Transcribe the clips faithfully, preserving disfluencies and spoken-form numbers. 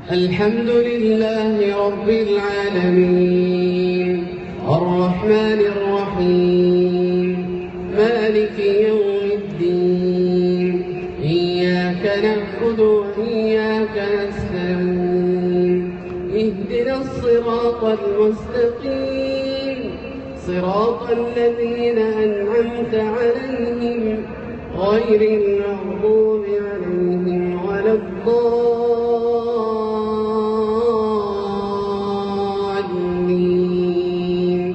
الحمد لله رب العالمين الرحمن الرحيم مالك يوم الدين إياك نعبد وإياك نستعين اهدنا الصراط المستقيم صراط الذين أنعمت عليهم غير المغضوب عليهم ولا الضالين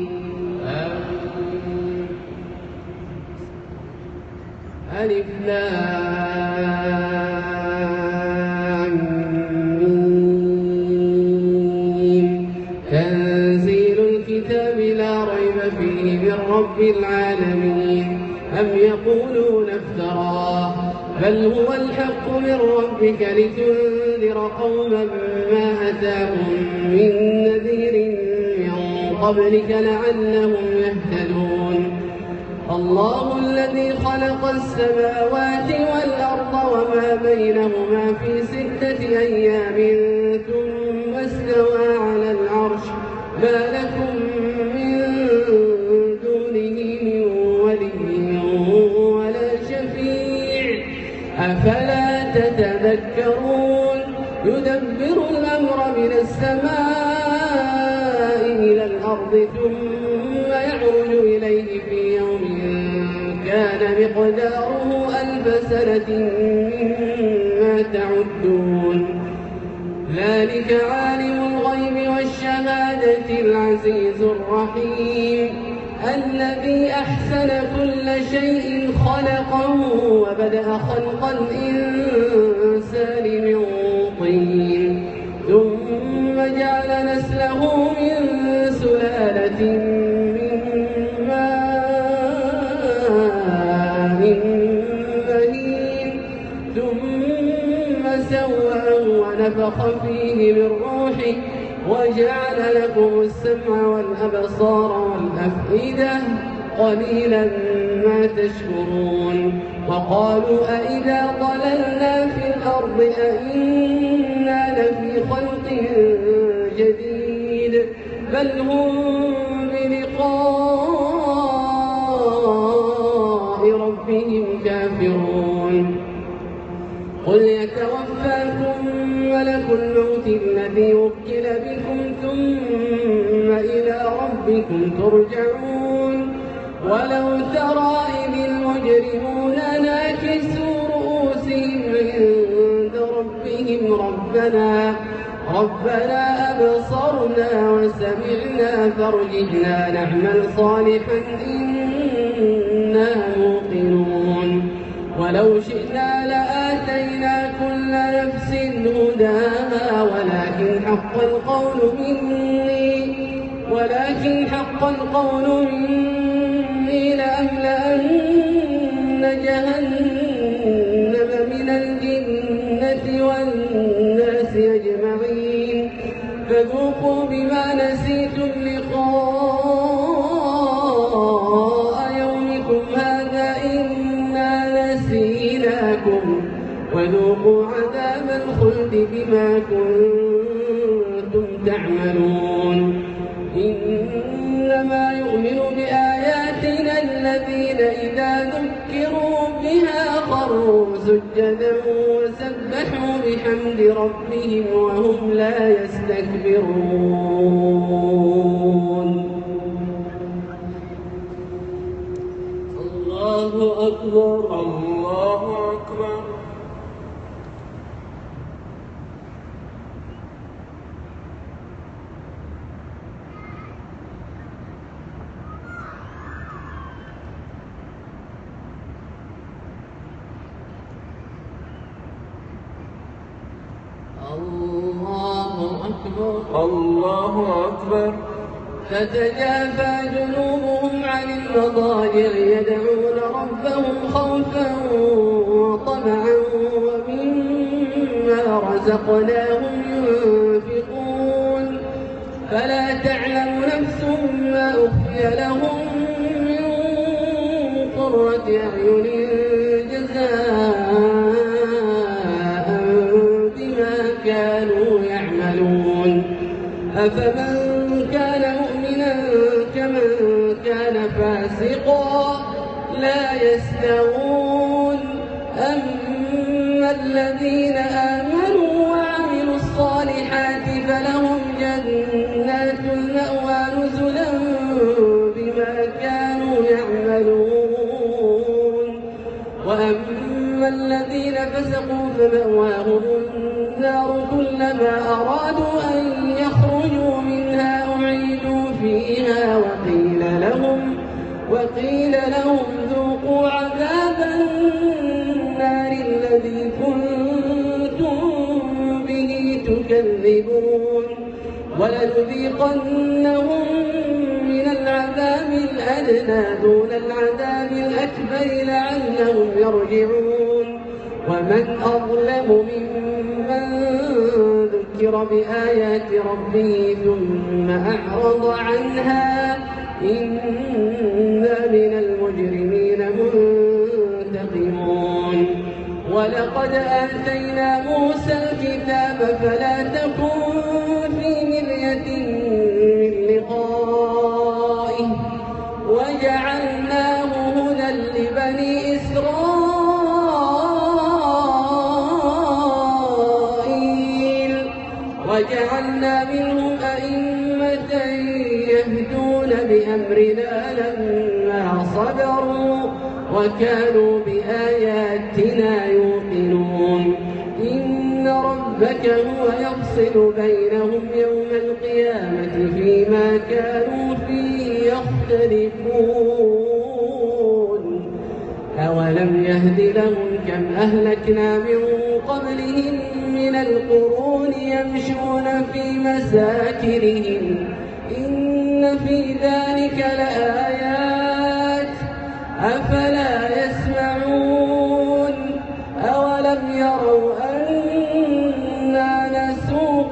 ألف لام ميم تنزيل الكتاب لا ريب فيه من رب العالمين أم يقولون افتراه بل هو الحق من ربك لتنذر قوما ما أتاهم من نذير من قبلك لعلهم يهتدون الله الذي خلق السماوات والأرض وما بينهما في ستة أيام ثم استوى على العرش ما لكم من دونه من ولي ولا شفيع أفلا تتذكرون يدبر الأمر من السماء إلى الأرض ثم يعرج إليه في يوم كان مقداره ألف سنة مما تعدون ذلك عالم الغيب والشهادة العزيز الرحيم الذي أحسن كل شيء خلقه وبدأ خلق الإنسان من طين ثم جعل نسله من سلالة من ماء مهين ثم سواه ونفخ فيه من روحه وجعل لكم السمع والأبصار والأفئدة قليلا ما تشكرون وقالوا أئذا ضللنا في الأرض أئنا لفي خلق جديد بل هم بلقاء ربهم كافرون قل يتوفاكم ملك الموت الذي وكل بكم ثم إلى ربكم ترجعون ولو ترى إذ المجرمون ناكسوا رؤوسهم عند ربهم ربنا ربنا أبصرنا وسمعنا فارجعنا نعمل صالحا إنا موقنون ولو شئنا لآتينا كل نفس هداها ولكن حق القول مني ولكن حق القول مني لأملأن جهنم من الجنة والناس أجمعين فذوقوا بما نسيتم لقاء يومكم هذا إنا نسيناكم وذوقوا عذاب الخلد بما كنتم تعملون إنما يؤمن بآياتنا الذين إذا ذكروا بها خروا سجدا وسبحوا بحمد ربهم وهم لا يستكبرون الله أكبر الله أكبر الله أكبر الله أكبر تتجافى جنوبهم عن المضاجع يدعون ربهم خوفا وطمعا ومما رزقناهم ينفقون فلا تعلم نفس ما أخفي لهم من قرة أعين جزاء بما كانوا يعملون. أفمن كان مؤمنا كمن كان فاسقا لا يستوون أما الذين آمنوا وعملوا الصالحات فلهم جنات المأوى نزلا بما كانوا يعملون وأما الذين فسقوا فمأواهم النار كلما أرادوا أن يخرجوا منها أعيدوا فيها وقيل لهم وقيل لهم ذوقوا عذاب النار الذي كنتم به تكذبون ولنذيقنهم من العذاب الأدنى دون العذاب الأكبر لعلهم يرجعون ومن أظلم ممن ذكر بآيات ربه ثم أعرض عنها إنا من المجرمين منتقمون ولقد آتينا موسى الكتاب فلا تكن في مرية من لقائه وجعلناه هدى لبني إسرائيل وجعلنا منهم أئمة يهدون بأمرنا لما صبروا وكانوا بآياتنا يوقنون إن ربك هو يفصل بينهم يوم القيامة فيما كانوا فيه يختلفون أولم يهد لهم كم أهلكنا من قبلهم من القرون يمشون في مساكنهم إن في ذلك لآيات أفلا يسمعون أولم يروا أنا نسوق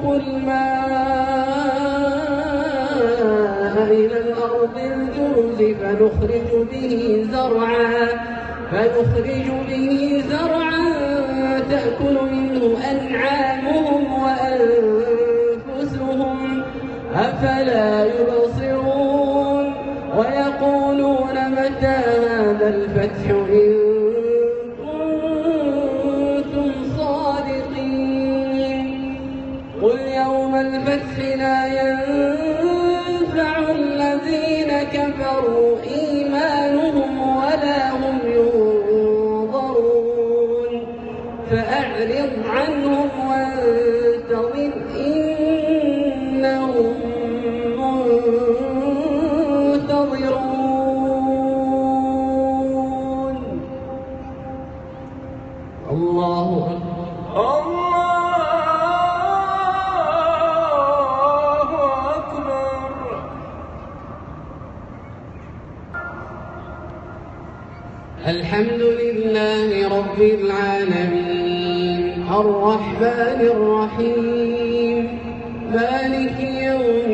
الماء إلى الأرض الجرز فنخرج به زرعا فنخرج به زرعا تأكل منه أنعامهم وأنفسهم أفلا يبصرون ويقولون متى هذا الفتح إن كنتم صادقين قل يوم الفتح لا ينفع الذين كفروا إيمانهم ولا هم ينظرون فأعرض عنهم وانتظر إنهم منتظرون الله أكبر. الحمد لله رب العالمين الرحمن الرحيم مالك يوم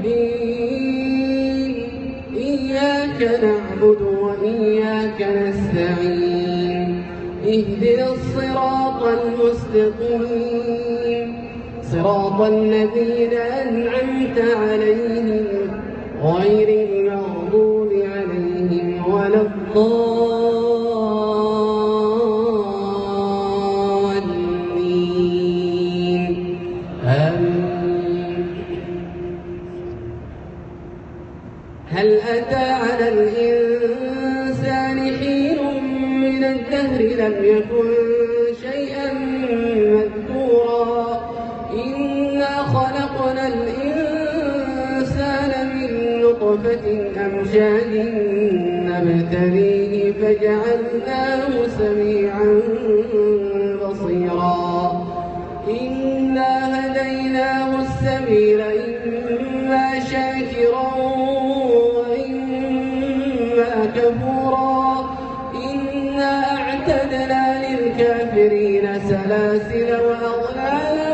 الدين إياك نعبد وإياك نستعين اهدنا الصراط المستقيم صراط الذين أنعمت عليهم غير المغضوب عليهم ولا الضالين آمين. هل أتى على الإنسان حين من الدهر لم يكن شيئا مذكورا إنا خلقنا الإنسان من نطفة أمشاج نبتليه فجعلناه سميعا بصيرا إنا هديناه السبيل إما شاكرا وإما كفورا إنا أعتدنا للكافرين سلاسل وأغلالا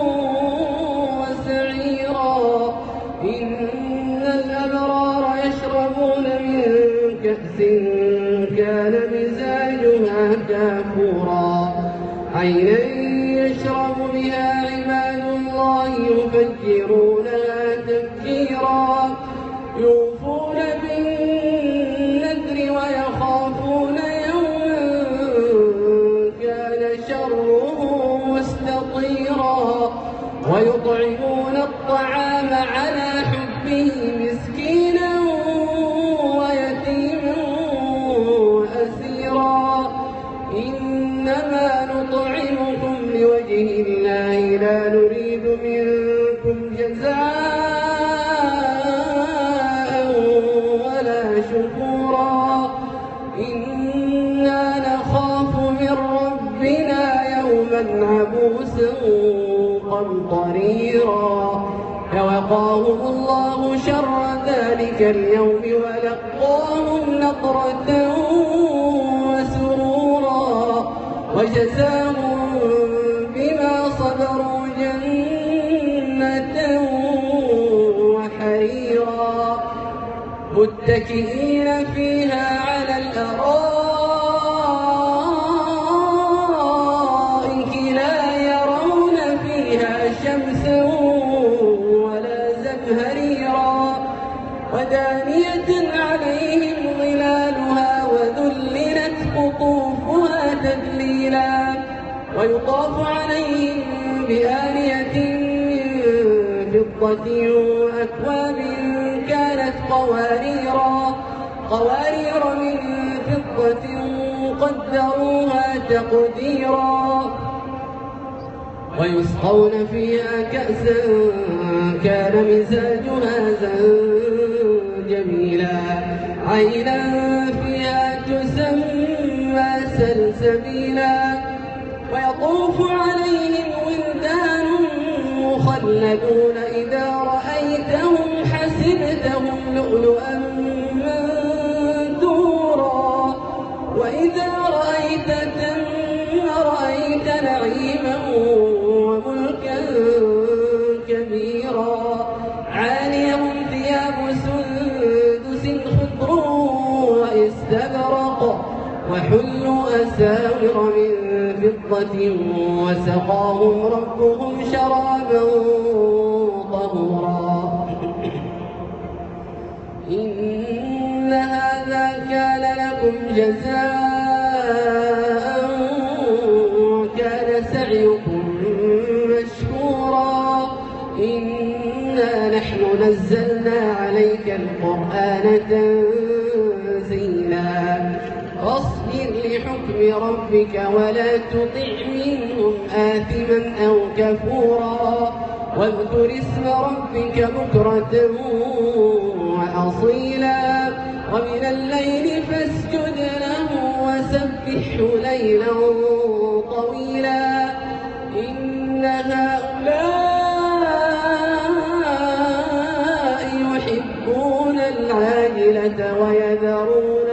وسعيرا إن الأبرار يشربون من كأس كان مزاجها كافورا عينا يشرب بها عباد الله يفجرونها ويطعمون الطعام على حبه مسكينا ويتيما وأسيرا إنما نطعمكم لوجه الله لا نريد منكم جزاء ولا شكورا إنا نخاف من ربنا يوما عبوسا قمطريرا فوقاهم الله شر ذلك اليوم ولقاهم نضرة وسرورا وجزاهم بما صبروا جنة وحريرا متكئين فيها على الأرائك لا يرون فيها شمسا ولا زمهريرا ودانية عليهم ظلالها وذللت قطوفها تذليلا ويطاف عليهم بآنية من فضة وأكواب كانت قواريرا قوارير من فضة قدروها تقديرا ويسقون فيها كأسا كان مزاجها زنجبيلا عينا فيها تسمى سلسبيلا ويطوف عليهم ولدان مخلدون إذا رأيتهم حسبتهم لؤلؤا منثورا وإذا رأيت ثم رأيت نعيما وملكا كبيرا عاليهم ثياب سندس خضر واستبرق وحلوا أساور من فضة وسقاهم ربهم شرابا طهورا إن هذا كان لكم جزاء وكان سعيكم مشكورا إنا نحن نزلنا عليك القرآن تنزيلا فاصبر لحكم ربك ولا تطع منهم آثما أو كفورا واذكر اسم ربك بكرة وأصيلا ومن الليل فاسجد له وسبحه ليلا طويلا إن هؤلاء يحبون العاجلة ويذرون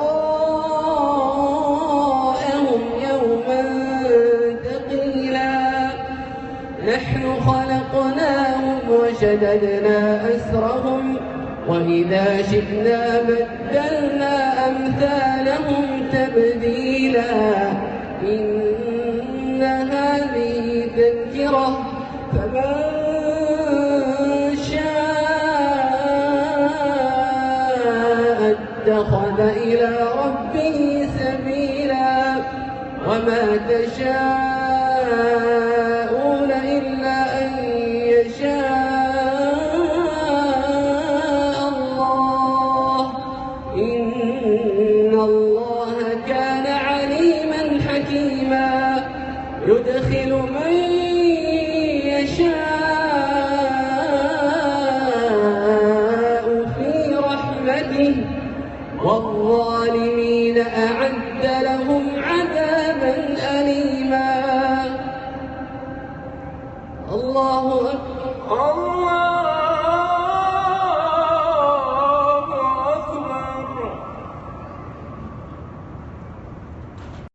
وراءهم يوما ثقيلا نحن خلقناهم وشددنا أسرهم وإذا شئنا بدلنا أمثالهم تبديلا إن هذه تذكرة فمن شاء اتخذ إلى ربه سبيلا وما تشاءون إلا أن يشاء الله إن الله كان عليما حكيما يدخل من يشاء في رحمته والظالمين أعد لهم عذابا أليما الله أكبر. الله